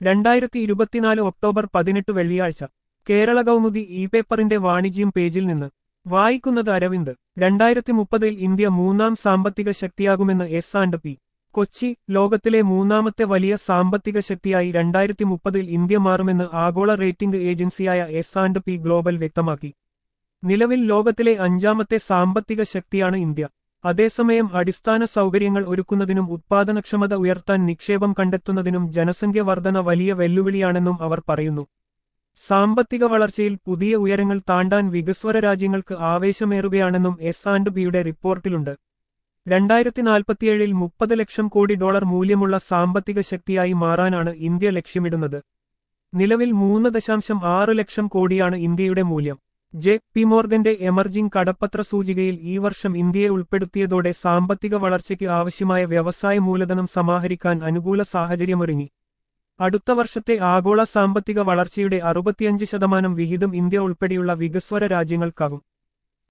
2024 October 18 വെള്ളിയാഴ്ച Kerala Kaumudi E പേപ്പറിന്റെ വാണിജ്യം പേജിൽ നിന്ന് വായിക്കുന്നത് അരവിന്ദ് 2030 ഇന്ത്യ മൂന്നാം സാമ്പത്തിക ശക്തിയാകുമെന്ന് S&P കൊച്ചി ലോകത്തിലെ മൂന്നാമത്തെ വലിയ സാമ്പത്തിക ശക്തിയായി 2030 ഇന്ത്യ മാറുമെന്ന് ആഗോള റേറ്റിംഗ് ഏജൻസിയായ S&P ഗ്ലോബൽ വ്യക്തമാക്കി. നിലവിൽ ലോകത്തിലെ അഞ്ചാമത്തെ സാമ്പത്തിക ശക്തിയാണ് ഇന്ത്യ. അതേസമയം അടിസ്ഥാന സൗകര്യങ്ങൾ ഒരുക്കുന്നതിനും ഉത്പാദനക്ഷമത ഉയർത്താൻ നിക്ഷേപം കണ്ടെത്തുന്നതിനും ജനസംഖ്യ വർധന വലിയ വെല്ലുവിളിയാണെന്നും അവർ പറയുന്നു. സാമ്പത്തിക വളർച്ചയിൽ പുതിയ ഉയരങ്ങൾ താണ്ടാൻ വികസ്വര രാജ്യങ്ങൾക്ക് ആവേശമേറുകയാണെന്നും S&Pയുടെ റിപ്പോർട്ടിലുണ്ട്. 2047 $30 ലക്ഷം കോടി മൂല്യമുള്ള സാമ്പത്തിക ശക്തിയായി മാറാനാണ് ഇന്ത്യ ലക്ഷ്യമിടുന്നത്. നിലവിൽ 3.6 ലക്ഷം കോടിയാണ് ഇന്ത്യയുടെ മൂല്യം. JP മോർഗന്റെ എമർജിംഗ് കടപ്പത്ര സൂചികയിൽ ഈ വർഷം ഇന്ത്യയെ ഉൾപ്പെടുത്തിയതോടെ സാമ്പത്തിക വളർച്ചയ്ക്ക് ആവശ്യമായ വ്യവസായ മൂലധനം സമാഹരിക്കാൻ അനുകൂല സാഹചര്യമൊരുങ്ങി. അടുത്ത വർഷത്തെ ആഗോള സാമ്പത്തിക വളർച്ചയുടെ 65% വിഹിതം ഇന്ത്യ ഉൾപ്പെടെയുള്ള വികസ്വര രാജ്യങ്ങൾക്കാകും.